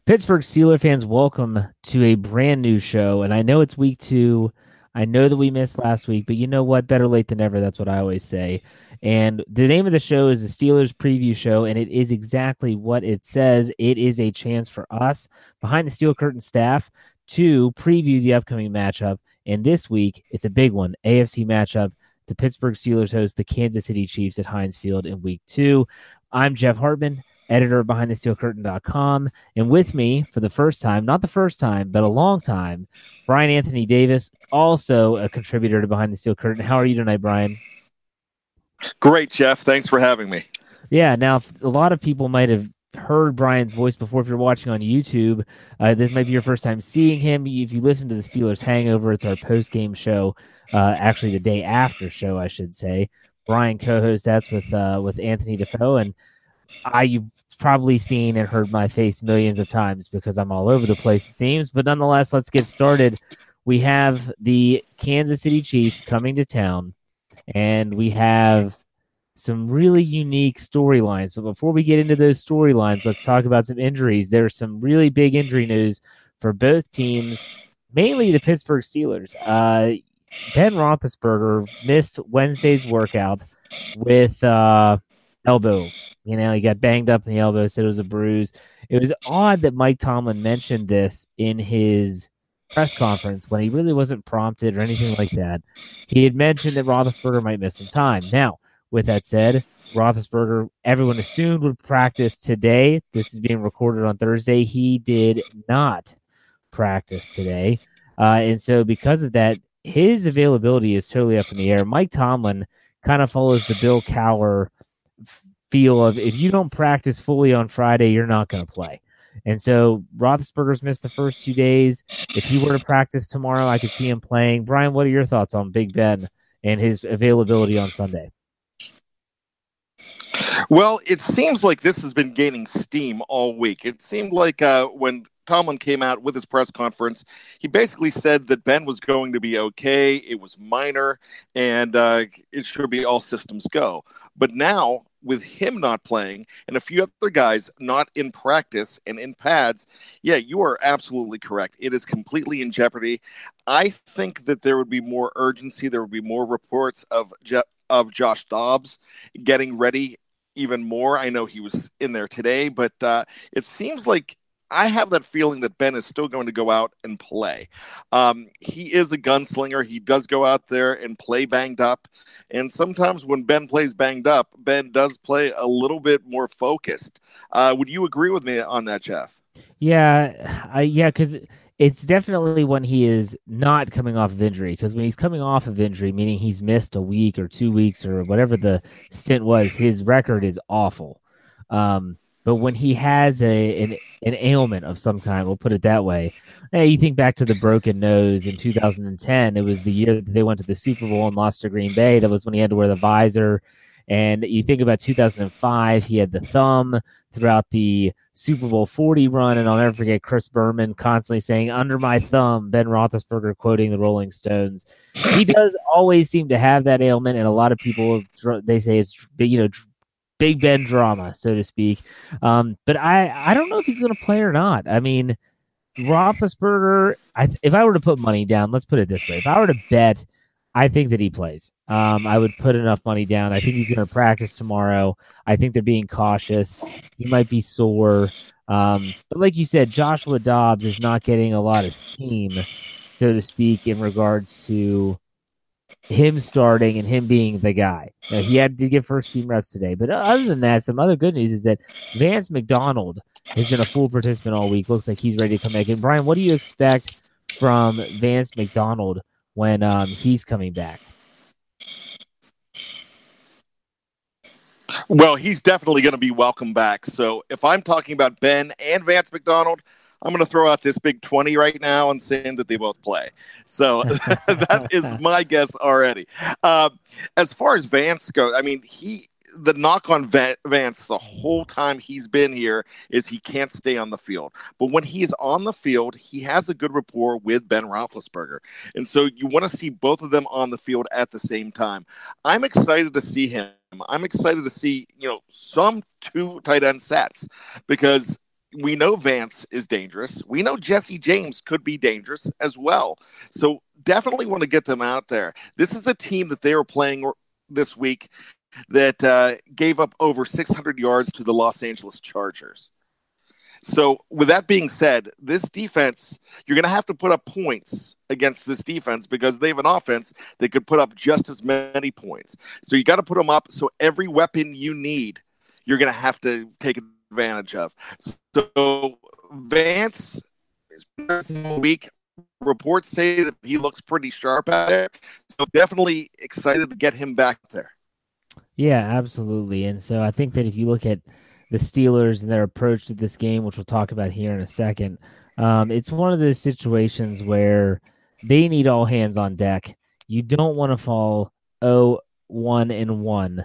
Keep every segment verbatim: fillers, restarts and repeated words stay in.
Pittsburgh Steelers fans, welcome to a brand new show. And I know it's week two. I know that we missed last week, but you know what? Better late than never. That's what I always say. And the name of the show is the Steelers Preview Show, and it is exactly what it says. It is a chance for us, behind the Steel Curtain staff, to preview the upcoming matchup. And this week, it's a big one, A F C matchup. The Pittsburgh Steelers host the Kansas City Chiefs at Heinz Field in week two. I'm Jeff Hartman, editor of behind the steel curtain dot com. And with me for the first time, not the first time, but a long time, Brian Anthony Davis, also a contributor to Behind the Steel Curtain. How are you tonight, Brian? Great, Jeff. Thanks for having me. Yeah, now a lot of people might have heard Brian's voice before. If you're watching on YouTube, uh, this might be your first time seeing him. If you listen to the Steelers Hangover, it's our post-game show, uh, actually the day after show, I should say. Brian co-hosts that's with uh, with Anthony Defoe, and I you've probably seen and heard my face millions of times because I'm all over the place, it seems. But nonetheless, let's get started. We have the Kansas City Chiefs coming to town, and we have some really unique storylines. But before we get into those storylines, let's talk about some injuries. There's some really big injury news for both teams, mainly the Pittsburgh Steelers. Uh, Ben Roethlisberger missed Wednesday's workout with uh, elbow. You know, he got banged up in the elbow, said it was a bruise. It was odd that Mike Tomlin mentioned this in his press conference when he really wasn't prompted or anything like that. He had mentioned that Roethlisberger might miss some time. Now, with that said, Roethlisberger, everyone assumed would practice today. This is being recorded on Thursday. He did not practice today. Uh, and so because of that, his availability is totally up in the air. Mike Tomlin kind of follows the Bill Cowher feel of if you don't practice fully on Friday, you're not going to play. And so Roethlisberger's missed the first two days. If he were to practice tomorrow, I could see him playing. Brian, what are your thoughts on Big Ben and his availability on Sunday? Well, it seems like this has been gaining steam all week. It seemed like uh, when Tomlin came out with his press conference, he basically said that Ben was going to be okay. It was minor, and uh, it should be all systems go. But now, with him not playing and a few other guys not in practice and in pads, yeah, you are absolutely correct. It is completely in jeopardy. I think that there would be more urgency. There would be more reports of Je- of Josh Dobbs getting ready even more. I know he was in there today, but uh, it seems like I have that feeling that Ben is still going to go out and play. Um, he is a gunslinger. He does go out there and play banged up. And sometimes when Ben plays banged up, Ben does play a little bit more focused. Uh, would you agree with me on that, Jeff? Yeah, uh, yeah, because it's definitely when he is not coming off of injury. Because when he's coming off of injury, meaning he's missed a week or two weeks or whatever the stint was, his record is awful. Um, but when he has a an, an ailment of some kind, we'll put it that way. Hey, you think back to the broken nose in two thousand ten. It was the year that they went to the Super Bowl and lost to Green Bay. That was when he had to wear the visor. And you think about two thousand five, he had the thumb throughout the Super Bowl forty run, and I'll never forget Chris Berman constantly saying, "Under my thumb," Ben Roethlisberger quoting the Rolling Stones. He does always seem to have that ailment, and a lot of people, they say it's, you know, Big Ben drama, so to speak. Um, but I, I don't know if he's going to play or not. I mean, Roethlisberger, I, if I were to put money down, let's put it this way. If I were to bet, I think that he plays. Um, I would put enough money down. I think he's going to practice tomorrow. I think they're being cautious. He might be sore. Um, but like you said, Joshua Dobbs is not getting a lot of steam, so to speak, in regards to him starting and him being the guy. Now, he had to get first team reps today. But other than that, some other good news is that Vance McDonald has been a full participant all week. Looks like he's ready to come back in. Brian, what do you expect from Vance McDonald when um, he's coming back? Well, he's definitely going to be welcome back. So if I'm talking about Ben and Vance McDonald, I'm going to throw out this big twenty right now and saying that they both play. So that is my guess already. Uh, as far as Vance goes, I mean, he the knock on Vance the whole time he's been here is he can't stay on the field. But when he is on the field, he has a good rapport with Ben Roethlisberger. And so you want to see both of them on the field at the same time. I'm excited to see him. I'm excited to see, you know, some two tight end sets because we know Vance is dangerous. We know Jesse James could be dangerous as well. So definitely want to get them out there. This is a team that they were playing this week that uh, gave up over six hundred yards to the Los Angeles Chargers. So with that being said, this defense, you're going to have to put up points against this defense because they have an offense that could put up just as many points. So you got to put them up. So every weapon you need, you're going to have to take advantage of. So Vance is weak. Reports say that he looks pretty sharp out there. So definitely excited to get him back there. Yeah, absolutely. And so I think that if you look at the Steelers and their approach to this game, which we'll talk about here in a second, um, it's one of those situations where they need all hands on deck. You don't want to fall oh one and one,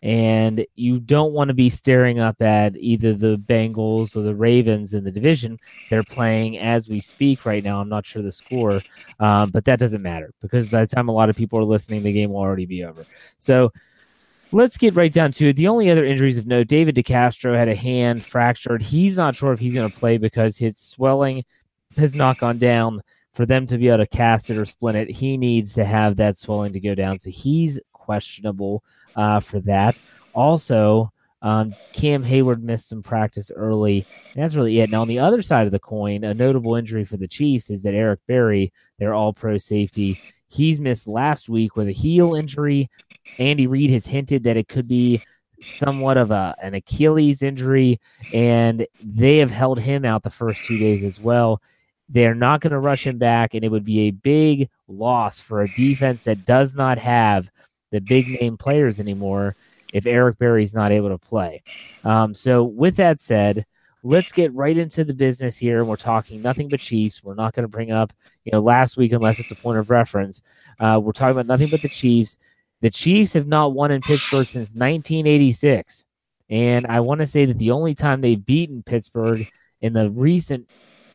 and you don't want to be staring up at either the Bengals or the Ravens in the division. They're playing as we speak right now. I'm not sure the score, um, but that doesn't matter because by the time a lot of people are listening, the game will already be over. So let's get right down to it. The only other injuries of note, David DeCastro had a hand fractured. He's not sure if he's going to play because his swelling has not gone down. For them to be able to cast it or splint it, he needs to have that swelling to go down. So he's questionable uh, for that. Also, um, Cam Hayward missed some practice early. And that's really it. Now, on the other side of the coin, a notable injury for the Chiefs is that Eric Berry, their all-pro safety, he's missed last week with a heel injury. Andy Reid has hinted that it could be somewhat of a an Achilles injury, and they have held him out the first two days as well. They're not going to rush him back, and it would be a big loss for a defense that does not have the big-name players anymore if Eric Berry's not able to play. Um, so with that said, let's get right into the business here. We're talking nothing but Chiefs. We're not going to bring up, you know, last week unless it's a point of reference. Uh, we're talking about nothing but the Chiefs. The Chiefs have not won in Pittsburgh since nineteen eighty-six. And I want to say that the only time they've beaten Pittsburgh in the recent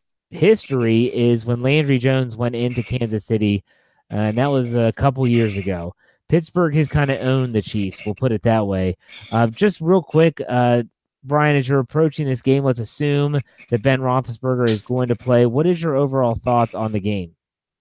history is when Landry Jones went into Kansas City, uh, and that was a couple years ago. Pittsburgh has kind of owned the Chiefs, we'll put it that way. Uh, just real quick, uh, Brian, as you're approaching this game, let's assume that Ben Roethlisberger is going to play. What is your overall thoughts on the game?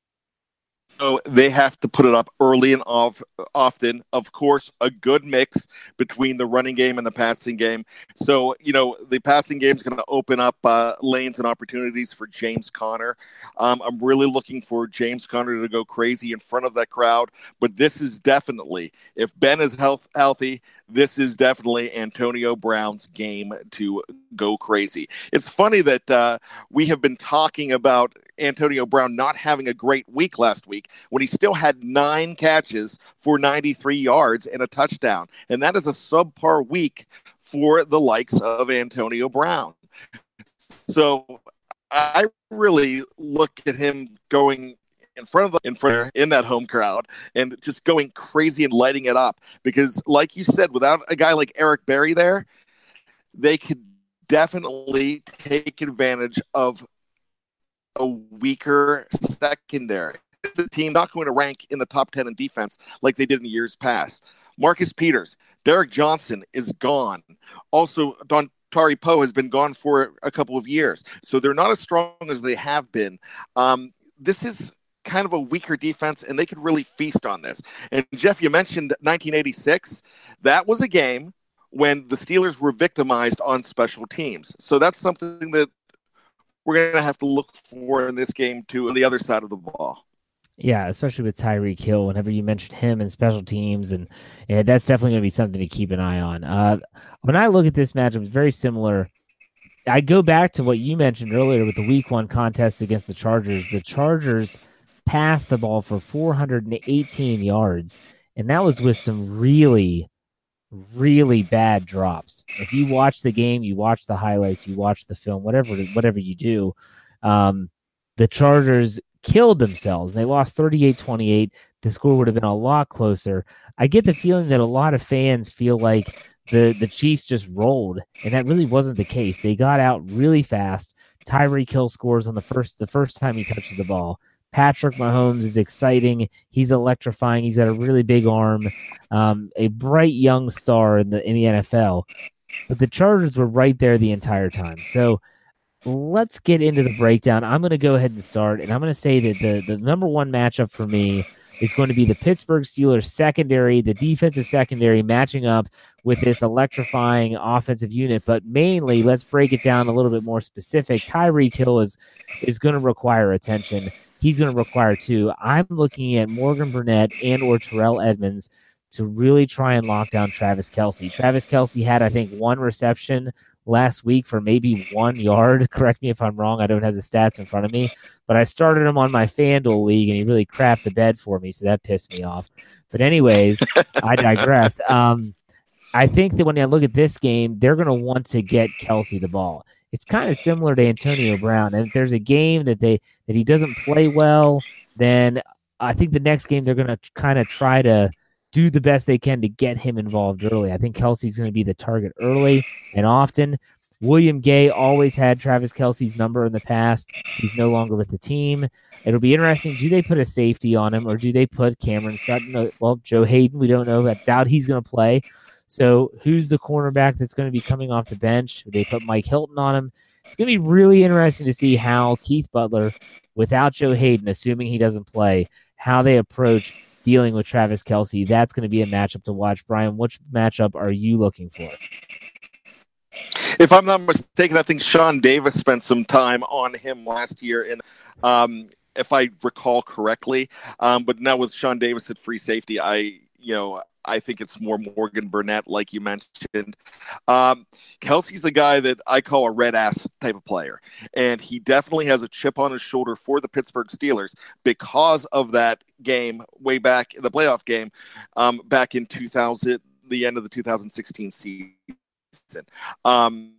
So they have to put it up early and off, often. Of course, a good mix between the running game and the passing game. So, you know, the passing game is going to open up uh, lanes and opportunities for James Conner. Um, I'm really looking for James Conner to go crazy in front of that crowd. But this is definitely, if Ben is health, healthy, this is definitely Antonio Brown's game to go crazy. It's funny that uh, we have been talking about Antonio Brown not having a great week last week when he still had nine catches for ninety-three yards and a touchdown. And that is a subpar week for the likes of Antonio Brown. So I really look at him going in front of the in front in that home crowd and just going crazy and lighting it up because, like you said, without a guy like Eric Berry there, they could definitely take advantage of a weaker secondary. It's a team not going to rank in the top ten in defense like they did in years past. Marcus Peters, Derek Johnson is gone. Also, Dontari Poe has been gone for a couple of years. So they're not as strong as they have been. Um, this is kind of a weaker defense, and they could really feast on this. And, Jeff, you mentioned nineteen eighty-six. That was a game when the Steelers were victimized on special teams. So that's something that we're going to have to look for in this game, too, on the other side of the ball. Yeah, especially with Tyreek Hill, whenever you mentioned him and special teams, and, and that's definitely going to be something to keep an eye on. Uh, when I look at this matchup, it's very similar. I go back to what you mentioned earlier with the week one contest against the Chargers. The Chargers passed the ball for four hundred eighteen yards, and that was with some really, really bad drops. If you watch the game, you watch the highlights, you watch the film, whatever whatever you do, um, the Chargers killed themselves. They lost thirty-eight twenty-eight. The score would have been a lot closer. I get the feeling that a lot of fans feel like the, the Chiefs just rolled, and that really wasn't the case. They got out really fast. Tyreek Hill scores on the first the first time he touches the ball. Patrick Mahomes is exciting. He's electrifying. He's got a really big arm, um, a bright young star in the in the N F L. But the Chargers were right there the entire time. So let's get into the breakdown. I'm going to go ahead and start, and I'm going to say that the, the number one matchup for me is going to be the Pittsburgh Steelers secondary, the defensive secondary matching up with this electrifying offensive unit. But mainly, let's break it down a little bit more specific. Tyreek Hill is, is going to require attention. He's going to require two. I'm looking at Morgan Burnett and or Terrell Edmonds to really try and lock down Travis Kelce. Travis Kelce had, I think, one reception last week for maybe one yard. Correct me if I'm wrong. I don't have the stats in front of me, but I started him on my FanDuel league, and he really crapped the bed for me, so that pissed me off. But anyways, I digress. Um, I think that when I look at this game, they're going to want to get Kelce the ball. It's kind of similar to Antonio Brown. And if there's a game that they that he doesn't play well, then I think the next game they're going to kind of try to do the best they can to get him involved early. I think Kelce's going to be the target early and often. William Gay always had Travis Kelce's number in the past. He's no longer with the team. It'll be interesting. Do they put a safety on him, or do they put Cameron Sutton? Well, Joe Hayden, we don't know. I doubt he's going to play. So who's the cornerback that's going to be coming off the bench? They put Mike Hilton on him. It's going to be really interesting to see how Keith Butler, without Joe Hayden, assuming he doesn't play, how they approach dealing with Travis Kelce. That's going to be a matchup to watch. Brian, which matchup are you looking for? If I'm not mistaken, I think Sean Davis spent some time on him last year, and um, if I recall correctly. Um, but now with Sean Davis at free safety, I you know I think it's more Morgan Burnett, like you mentioned. Um, Kelce's a guy that I call a red ass type of player, and he definitely has a chip on his shoulder for the Pittsburgh Steelers because of that game way back in the playoff game um, back in two thousand, the end of the two thousand sixteen season. Um,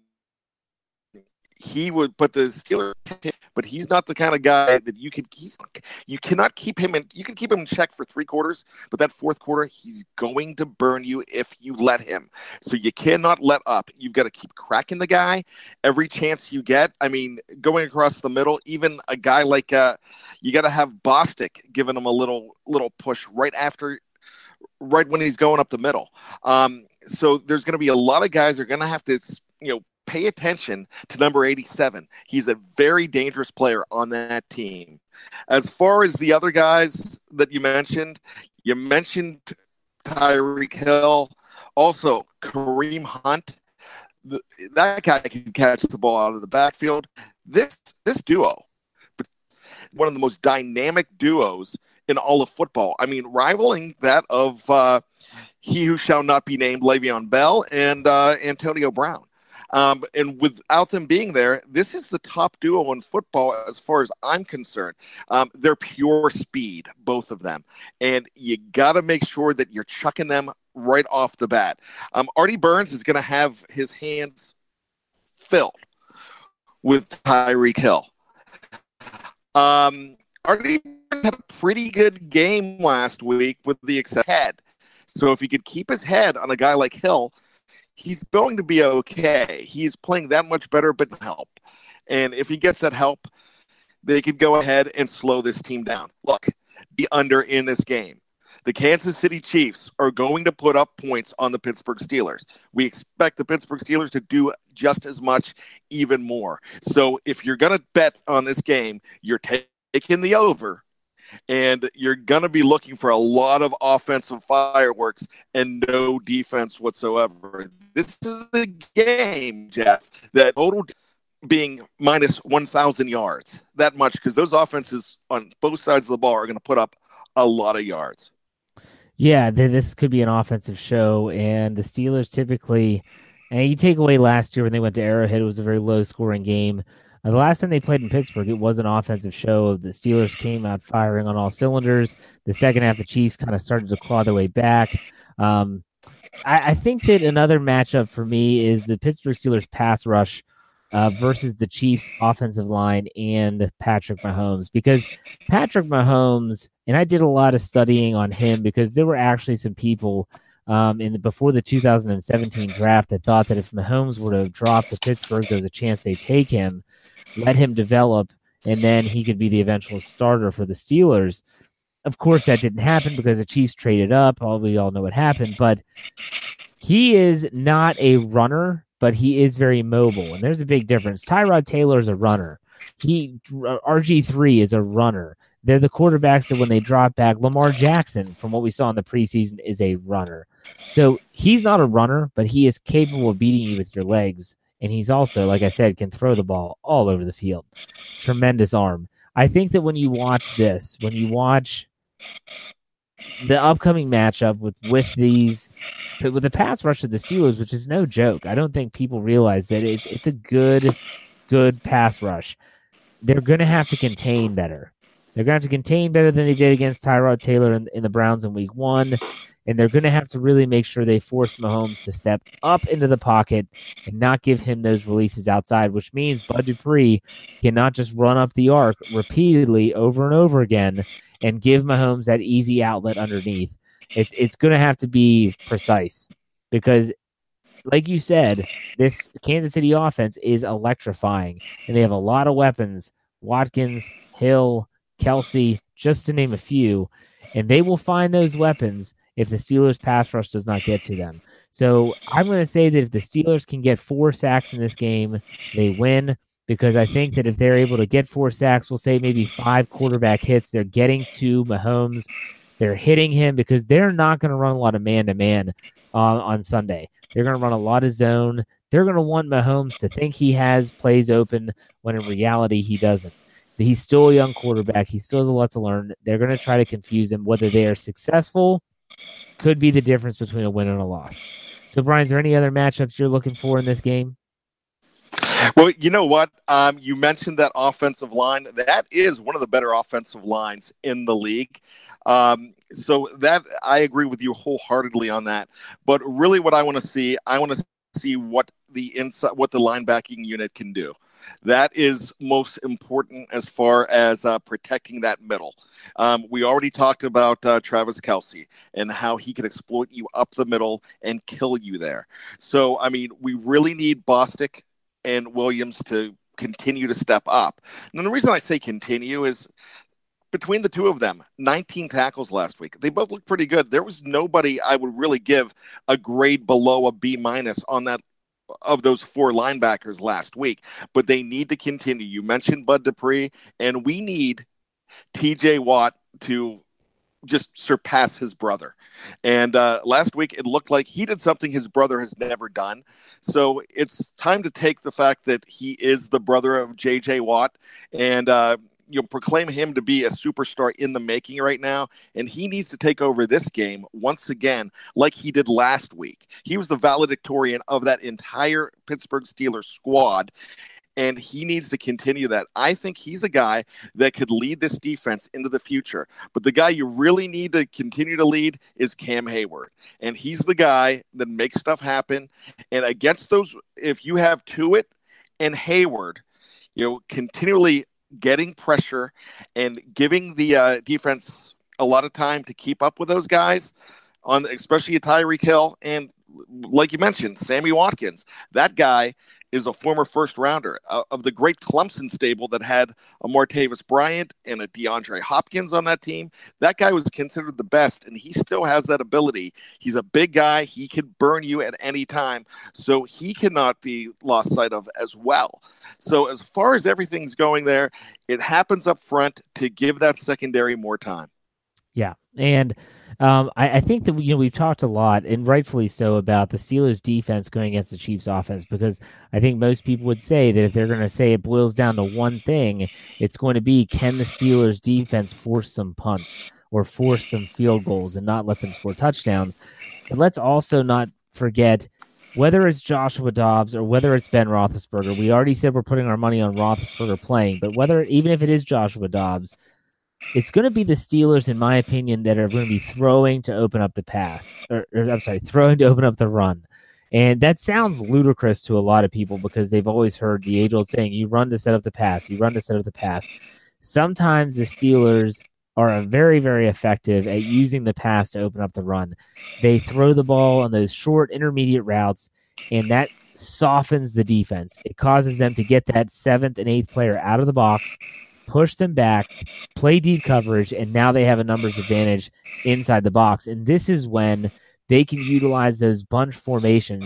he would, but the Steelers, but he's not the kind of guy that you could, he's, you cannot keep him in, you can keep him in check for three quarters, but that fourth quarter, he's going to burn you if you let him. So you cannot let up. You've got to keep cracking the guy every chance you get. I mean, going across the middle, even a guy like, uh, you got to have Bostic giving him a little, little push right after, right when he's going up the middle. Um, so there's going to be a lot of guys that are going to have to, you know, pay attention to number eighty-seven. He's a very dangerous player on that team. As far as the other guys that you mentioned, you mentioned Tyreek Hill, also Kareem Hunt. The, that guy can catch the ball out of the backfield. This this duo, one of the most dynamic duos in all of football. I mean, rivaling that of uh, he who shall not be named, Le'Veon Bell, and uh, Antonio Brown. Um, and without them being there, this is the top duo in football as far as I'm concerned. Um, they're pure speed, both of them. And you got to make sure that you're chucking them right off the bat. Um, Artie Burns is going to have his hands filled with Tyreek Hill. Um, Artie had a pretty good game last week with the exception head. So if he could keep his head on a guy like Hill, he's going to be okay. He's playing that much better, but help. And if he gets that help, they could go ahead and slow this team down. Look, the under in this game. The Kansas City Chiefs are going to put up points on the Pittsburgh Steelers. We expect the Pittsburgh Steelers to do just as much, even more. So if you're going to bet on this game, you're taking the over. And you're going to be looking for a lot of offensive fireworks and no defense whatsoever. This is a game, Jeff, that total being minus one thousand yards, that much, because those offenses on both sides of the ball are going to put up a lot of yards. Yeah, this could be an offensive show, and the Steelers typically, and you take away last year when they went to Arrowhead, it was a very low-scoring game. Uh, the last time they played in Pittsburgh, it was an offensive show. The Steelers came out firing on all cylinders. The second half, the Chiefs kind of started to claw their way back. Um, I, I think that another matchup for me is the Pittsburgh Steelers pass rush uh, versus the Chiefs offensive line and Patrick Mahomes. Because Patrick Mahomes, and I did a lot of studying on him because there were actually some people um, in the, before the two thousand seventeen draft that thought that if Mahomes were to drop to Pittsburgh, there's a chance they take him, let him develop, and then he could be the eventual starter for the Steelers. Of course, that didn't happen because the Chiefs traded up. All we all know what happened, but he is not a runner, but he is very mobile, and there's a big difference. Tyrod Taylor is a runner. He R G three is a runner. They're the quarterbacks that when they drop back, Lamar Jackson, from what we saw in the preseason, is a runner. So he's not a runner, but he is capable of beating you with your legs. And he's also, like I said, can throw the ball all over the field. Tremendous arm. I think that when you watch this, when you watch the upcoming matchup with, with these, with the pass rush of the Steelers, which is no joke, I don't think people realize that it's it's a good, good pass rush. They're going to have to contain better. They're going to have to contain better than they did against Tyrod Taylor in, in the Browns in week one. And they're going to have to really make sure they force Mahomes to step up into the pocket and not give him those releases outside, which means Bud Dupree cannot just run up the arc repeatedly over and over again and give Mahomes that easy outlet underneath. It's, it's going to have to be precise because, like you said, this Kansas City offense is electrifying, and they have a lot of weapons. Watkins, Hill, Kelsey, just to name a few, and they will find those weapons if the Steelers' pass rush does not get to them. So I'm going to say that if the Steelers can get four sacks in this game, they win, because I think that if they're able to get four sacks, we'll say maybe five quarterback hits, they're getting to Mahomes, they're hitting him, because they're not going to run a lot of man-to-man uh, on Sunday. They're going to run a lot of zone. They're going to want Mahomes to think he has plays open when in reality he doesn't. He's still a young quarterback. He still has a lot to learn. They're going to try to confuse him. Whether they are successful could be the difference between a win and a loss. So, Brian, is there any other matchups you're looking for in this game? Well, you know what? Um, you mentioned that offensive line. That is one of the better offensive lines in the league. Um, so that I agree with you wholeheartedly on that. But really what I want to see, I want to see what the inside, what the linebacking unit can do. That is most important as far as uh, protecting that middle. Um, we already talked about uh, Travis Kelce and how he can exploit you up the middle and kill you there. So, I mean, we really need Bostic and Williams to continue to step up. And the reason I say continue is between the two of them, nineteen tackles last week. They both look pretty good. There was nobody I would really give a grade below a B minus on that of those four linebackers last week, but they need to continue. You mentioned Bud Dupree, and we need T J Watt to just surpass his brother. And uh, last week, it looked like he did something his brother has never done. So it's time to take the fact that he is the brother of J J Watt and, uh, you know, proclaim him to be a superstar in the making right now. And he needs to take over this game once again, like he did last week. He was the valedictorian of that entire Pittsburgh Steelers squad, and he needs to continue that. I think he's a guy that could lead this defense into the future. But the guy you really need to continue to lead is Cam Hayward. And he's the guy that makes stuff happen. And against those, if you have Tuitt and Hayward, you know, continually getting pressure and giving the uh, defense a lot of time to keep up with those guys, on especially Tyreek Hill and, like you mentioned, Sammy Watkins. That guy is a former first rounder uh, of the great Clemson stable that had a Martavis Bryant and a DeAndre Hopkins on that team. That guy was considered the best, and he still has that ability. He's a big guy. He can burn you at any time, so he cannot be lost sight of as well. So as far as everything's going there, it happens up front to give that secondary more time. Yeah, and um, I, I think that, you know, we've talked a lot, and rightfully so, about the Steelers' defense going against the Chiefs' offense, because I think most people would say that if they're going to say it boils down to one thing, it's going to be, can the Steelers' defense force some punts or force some field goals and not let them score touchdowns? But let's also not forget, whether it's Joshua Dobbs or whether it's Ben Roethlisberger, we already said we're putting our money on Roethlisberger playing, but whether, even if it is Joshua Dobbs, it's going to be the Steelers, in my opinion, that are going to be throwing to open up the pass. Or, or I'm sorry, throwing to open up the run. And that sounds ludicrous to a lot of people because they've always heard the age-old saying, you run to set up the pass, you run to set up the pass. Sometimes the Steelers are very, very effective at using the pass to open up the run. They throw the ball on those short, intermediate routes, and that softens the defense. It causes them to get that seventh and eighth player out of the box, push them back, play deep coverage, and now they have a numbers advantage inside the box. And this is when they can utilize those bunch formations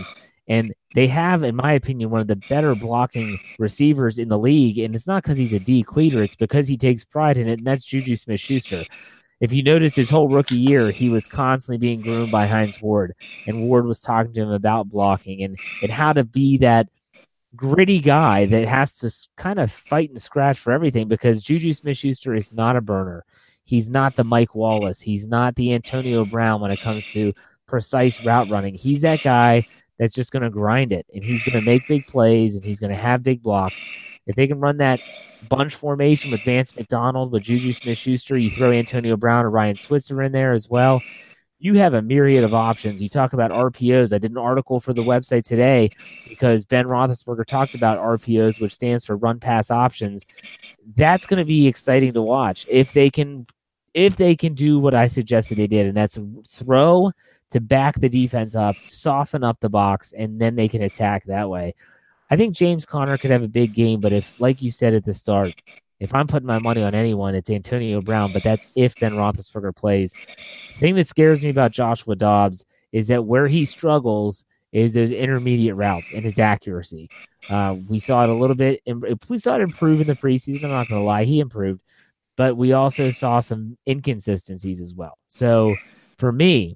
And they have, in my opinion, one of the better blocking receivers in the league. And it's not because he's a D cleater, it's because he takes pride in it, and that's Juju Smith-Schuster. If you notice his whole rookie year, he was constantly being groomed by Hines Ward, and Ward was talking to him about blocking and, and how to be that gritty guy that has to kind of fight and scratch for everything, because Juju Smith-Schuster is not a burner. He's not the Mike Wallace. He's not the Antonio Brown when it comes to precise route running. He's that guy that's just going to grind it, and he's going to make big plays, and he's going to have big blocks. If they can run that bunch formation with Vance McDonald, with Juju Smith-Schuster, you throw Antonio Brown or Ryan Switzer in there as well, you have a myriad of options. You talk about R P Os. I did an article for the website today because Ben Roethlisberger talked about R P Os, which stands for run pass options. That's going to be exciting to watch if they can, if they can do what I suggested they did, and that's throw to back the defense up, soften up the box, and then they can attack that way. I think James Conner could have a big game, but if, like you said at the start, if I'm putting my money on anyone, it's Antonio Brown, but that's if Ben Roethlisberger plays. The thing that scares me about Joshua Dobbs is that where he struggles is those intermediate routes and his accuracy. Uh, we saw it a little bit. We saw it improve in the preseason. I'm not going to lie. He improved. But we also saw some inconsistencies as well. So for me,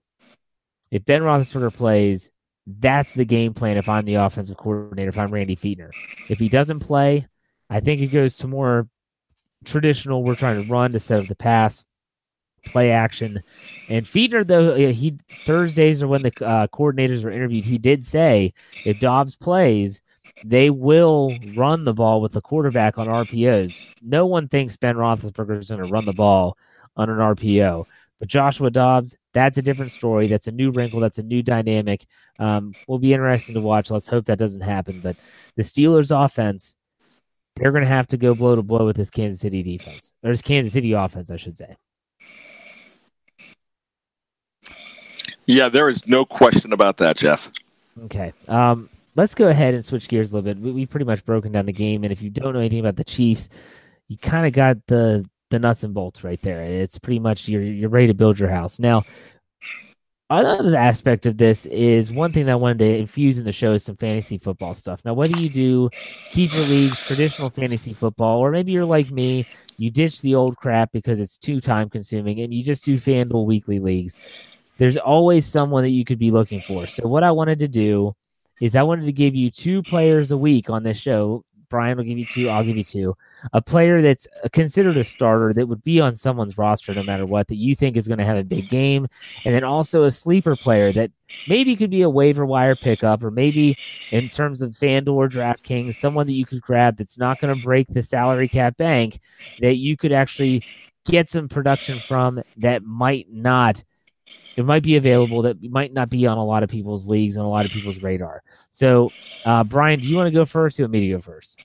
if Ben Roethlisberger plays, that's the game plan if I'm the offensive coordinator, if I'm Randy Fichtner. If he doesn't play, I think it goes to more traditional, we're trying to run to set up the pass, play action. And Fichtner, though, he Thursdays are when the uh, coordinators were interviewed, he did say if Dobbs plays, they will run the ball with the quarterback on R P Os. No one thinks Ben Roethlisberger is going to run the ball on an R P O. But Joshua Dobbs, that's a different story. That's a new wrinkle. That's a new dynamic. Um, will be interesting to watch. Let's hope that doesn't happen. But the Steelers' offense, they're going to have to go blow to blow with this Kansas City defense. Or this Kansas City offense, I should say. Yeah, there is no question about that, Jeff. Okay. Um, let's go ahead and switch gears a little bit. We, we've pretty much broken down the game. And if you don't know anything about the Chiefs, you kind of got the the nuts and bolts right there. It's pretty much you're, you're ready to build your house. Now, another aspect of this is one thing that I wanted to infuse in the show is some fantasy football stuff. Now, whether you do keeper leagues, traditional fantasy football, or maybe you're like me, you ditch the old crap because it's too time consuming and you just do FanDuel weekly leagues, there's always someone that you could be looking for. So what I wanted to do is I wanted to give you two players a week on this show. Brian will give you two. I'll give you two. A player that's considered a starter that would be on someone's roster no matter what, that you think is going to have a big game. And then also a sleeper player that maybe could be a waiver wire pickup, or maybe in terms of FanDuel or DraftKings, someone that you could grab that's not going to break the salary cap bank, that you could actually get some production from that might not It might be available that might not be on a lot of people's leagues, on a lot of people's radar. So, uh, Brian, do you want to go first? Do you want me to go first?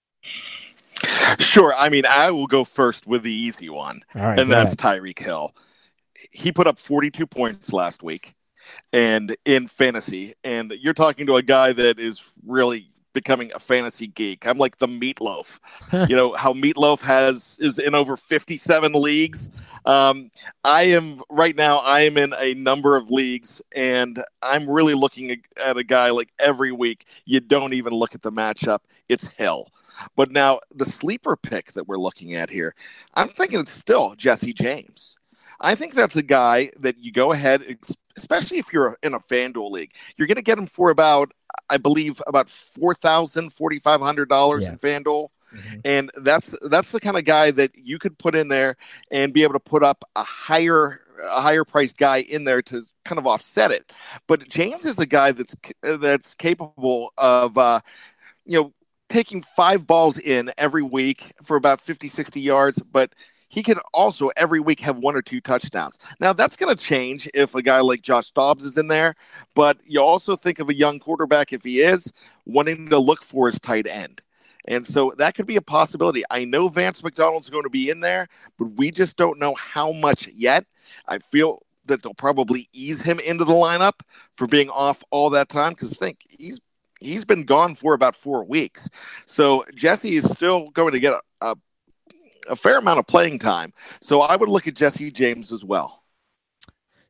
Sure. I mean, I will go first with the easy one, right, and that's ahead. Tyreek Hill. He put up forty-two points last week, and in fantasy, and you're talking to a guy that is really becoming a fantasy geek. I'm like the Meatloaf. You know how Meatloaf has is in over fifty-seven leagues. Um, I am right now. I am in a number of leagues, and I'm really looking at a guy like every week. You don't even look at the matchup; it's Hill. But now the sleeper pick that we're looking at here, I'm thinking it's still Jesse James. I think that's a guy that you go ahead, especially if you're in a FanDuel league, you're going to get him for about, I believe, about four thousand dollars, four thousand five hundred dollars yeah. in FanDuel. Mm-hmm. And that's that's the kind of guy that you could put in there and be able to put up a higher a higher priced guy in there to kind of offset it. But James is a guy that's that's capable of, uh, you know, taking five balls in every week for about fifty, sixty yards, but he can also every week have one or two touchdowns. Now, that's going to change if a guy like Josh Dobbs is in there, but you also think of a young quarterback, if he is, wanting to look for his tight end. And so that could be a possibility. I know Vance McDonald's going to be in there, but we just don't know how much yet. I feel that they'll probably ease him into the lineup for being off all that time, because think, he's he's been gone for about four weeks. So Jesse is still going to get a, a, a fair amount of playing time. So I would look at Jesse James as well.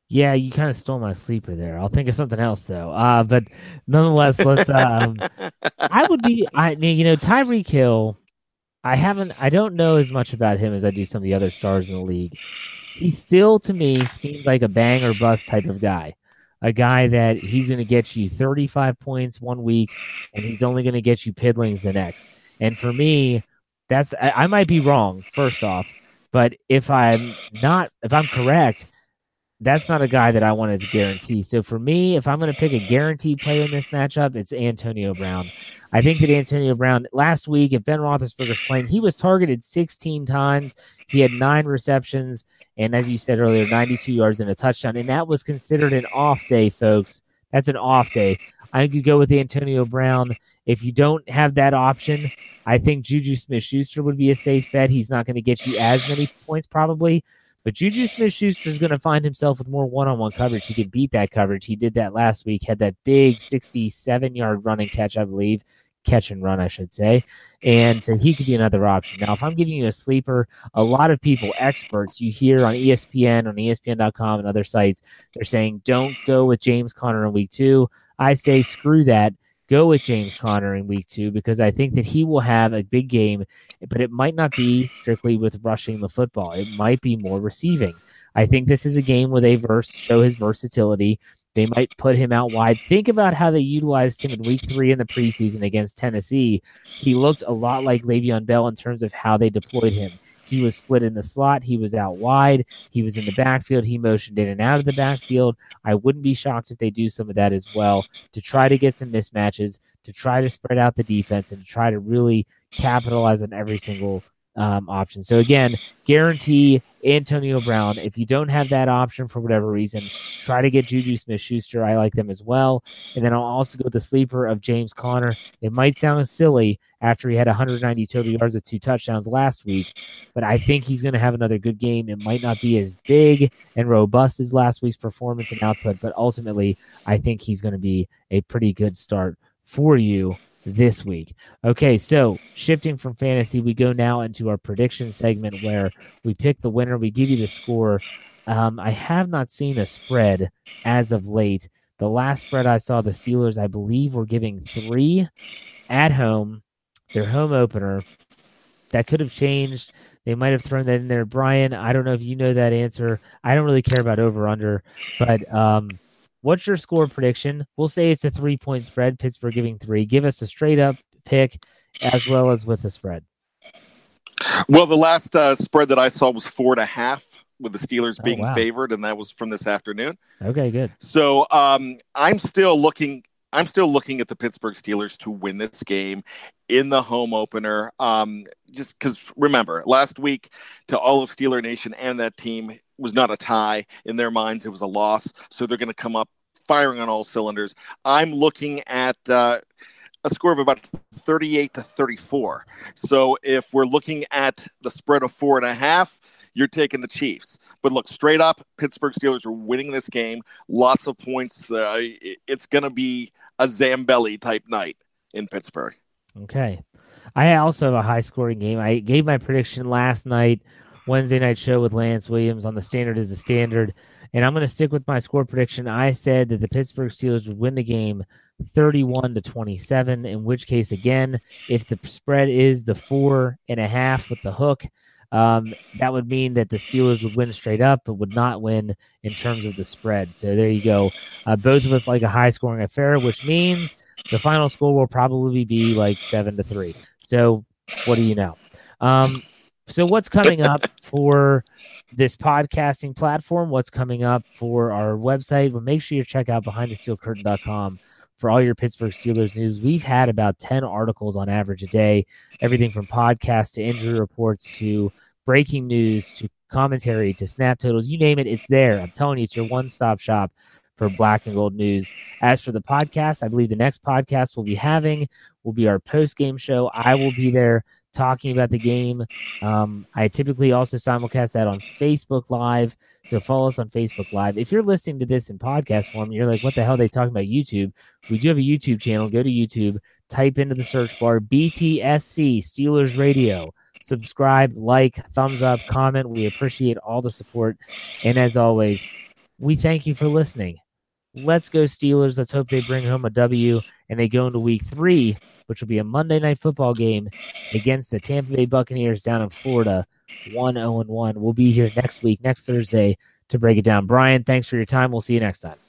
Yeah, you kind of stole my sleeper there. I'll think of something else though. Uh, but nonetheless, let's. Um, I would be. I you know Tyreek Hill. I haven't. I don't know as much about him as I do some of the other stars in the league. He still, to me, seems like a bang or bust type of guy. A guy that he's going to get you thirty-five points one week, and he's only going to get you piddlings the next. And for me, that's I, I might be wrong. First off, but if I'm not, if I'm correct, that's not a guy that I want as a guarantee. So for me, if I'm going to pick a guaranteed player in this matchup, it's Antonio Brown. I think that Antonio Brown last week, if Ben Roethlisberger's playing, he was targeted sixteen times. He had nine receptions, and as you said earlier, ninety-two yards and a touchdown. And that was considered an off day, folks. That's an off day. I could go with Antonio Brown. If you don't have that option, I think Juju Smith-Schuster would be a safe bet. He's not going to get you as many points probably. But Juju Smith-Schuster is going to find himself with more one-on-one coverage. He can beat that coverage. He did that last week, had that big sixty-seven-yard running catch, I believe. Catch and run, I should say. And so he could be another option. Now, if I'm giving you a sleeper, a lot of people, experts, you hear on E S P N, on E S P N dot com and other sites, they're saying don't go with James Conner in week two. I say screw that. Go with James Conner in week two because I think that he will have a big game, but it might not be strictly with rushing the football. It might be more receiving. I think this is a game where they verse, show his versatility. They might put him out wide. Think about how they utilized him in week three in the preseason against Tennessee. He looked a lot like Le'Veon Bell in terms of how they deployed him. He was split in the slot. He was out wide. He was in the backfield. He motioned in and out of the backfield. I wouldn't be shocked if they do some of that as well to try to get some mismatches, to try to spread out the defense, and to try to really capitalize on every single um, option. So, again, guarantee Antonio Brown. If you don't have that option for whatever reason, try to get Juju Smith-Schuster. I like them as well. And then I'll also go with the sleeper of James Conner. It might sound silly after he had one hundred ninety total yards with two touchdowns last week, but I think he's going to have another good game. It might not be as big and robust as last week's performance and output, but ultimately I think he's going to be a pretty good start for you this week. Okay, so shifting from fantasy, we go now into our prediction segment where we pick the winner. We give you the score. Um, I have not seen a spread as of late. The last spread I saw, the Steelers, I believe, were giving three at home, their home opener. That could have changed. They might have thrown that in there. Brian, I don't know if you know that answer. I don't really care about over-under, but um, what's your score prediction? We'll say it's a three-point spread, Pittsburgh giving three. Give us a straight-up pick as well as with the spread. Well, the last uh, spread that I saw was four and a half with the Steelers being oh, wow. favored, and that was from this afternoon. Okay, good. So um, I'm still looking I'm still looking at the Pittsburgh Steelers to win this game in the home opener. Um, just because, remember, last week to all of Steeler Nation and that team was not a tie. In their minds, it was a loss. So they're going to come up firing on all cylinders. I'm looking at uh, a score of about thirty-eight to thirty-four. So if we're looking at the spread of four and a half, you're taking the Chiefs. But look, straight up, Pittsburgh Steelers are winning this game. Lots of points. Uh, it's going to be a Zambelli type night in Pittsburgh. Okay. I also have a high-scoring game. I gave my prediction last night, Wednesday night show with Lance Williams on the Standard is the Standard, and I'm going to stick with my score prediction. I said that the Pittsburgh Steelers would win the game thirty-one to twenty-seven, in which case, again, if the spread is the four and a half with the hook, Um, that would mean that the Steelers would win straight up, but would not win in terms of the spread. So there you go. Uh, both of us like a high-scoring affair, which means the final score will probably be like seven to three. So what do you know? Um, so what's coming up for this podcasting platform? What's coming up for our website? Well, make sure you check out behind the steel curtain dot com for all your Pittsburgh Steelers news. We've had about ten articles on average a day, everything from podcasts to injury reports to breaking news to commentary to snap totals. You name it, it's there. I'm telling you, it's your one-stop shop for black and gold news. As for the podcast, I believe the next podcast we'll be having will be our post-game show. I will be there talking about the game. Um, I typically also simulcast that on Facebook Live, so follow us on Facebook Live. If you're listening to this in podcast form, you're like, what the hell are they talking about YouTube? We do have a YouTube channel. Go to YouTube, type into the search bar, B T S C, Steelers Radio. Subscribe, like, thumbs up, comment. We appreciate all the support. And as always, we thank you for listening. Let's go Steelers. Let's hope they bring home a W and they go into week three, which will be a Monday Night Football game against the Tampa Bay Buccaneers down in Florida, one oh one. We'll be here next week, next Thursday, to break it down. Brian, thanks for your time. We'll see you next time.